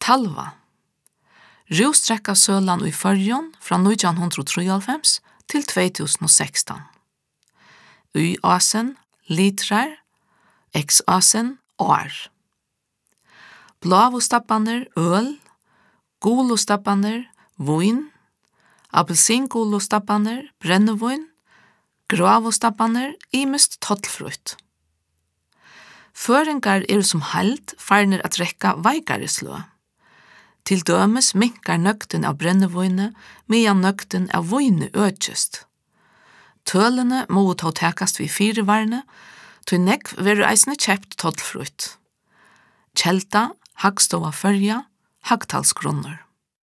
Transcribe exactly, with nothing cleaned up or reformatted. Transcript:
Kalva. Rústrekka sølan i Førjon fra nítjan hundrað og trýoghálvfems til tvey túsund og sekstan. Y asen, litrar, X asen, år. Blavostappaner, øl, golostappaner, vin, appelsingolostappaner, brennevin, gravostappaner, imest tollfrutt. Føringar er som held farnir at rekka veikare slå. Til dømes minkar nøgten av brennevøyne, medan nøgten av vøyne økjest. Tølene må ta tekast vi fire varne, til nekv veru eisne kjept tollfrutt. Kjelta, hagstova førja, hagtalsgrunner.